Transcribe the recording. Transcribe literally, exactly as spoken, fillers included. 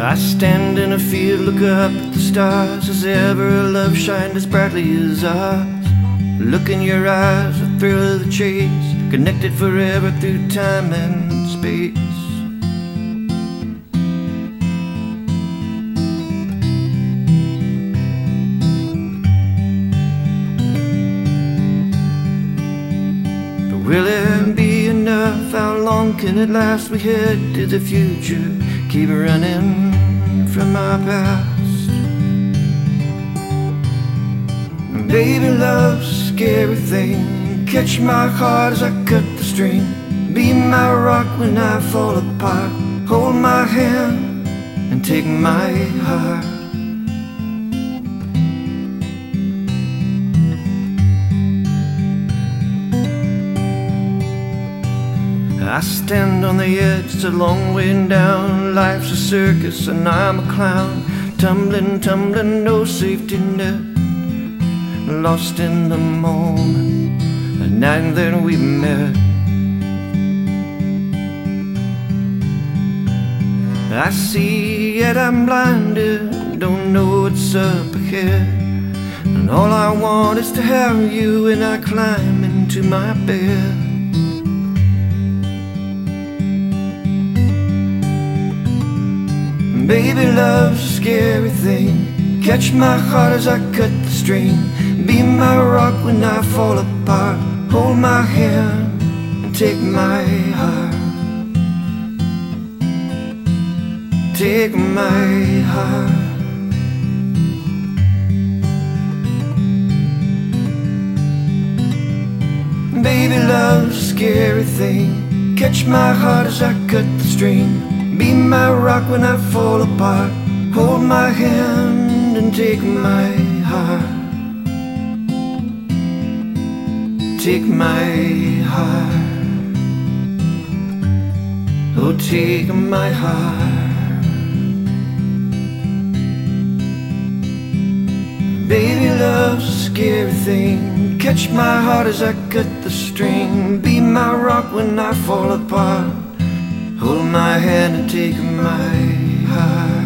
I stand in a field, look up at the stars. Has ever a love shined as brightly as ours? Look in your eyes, the thrill of the chase, connected forever through time and space. But will it be enough? How long can it last? We head to the future, keep running from our past. Baby, love's a scary thing. Catch my heart as I cut the string. Be my rock when I fall apart. Hold my hand and take my heart. I stand on the edge, it's a long way down. Life's a circus and I'm a clown. Tumbling, tumbling, no safety net. Lost in the moment, the night that we met. I see yet I'm blinded, don't know what's up ahead. And all I want is to have you when I climb into my bed. Baby, love's a scary thing. Catch my heart as I cut the string. Be my rock when I fall apart. Hold my hand and take my heart. Take my heart. Baby, love's a scary thing. Catch my heart as I cut the string. Be my rock when I fall apart. Hold my hand and take my heart. Take my heart. Oh, take my heart. Baby, love's a scary thing. Catch my heart as I cut the string. Be my rock when I fall apart. Hold my hand and take my heart.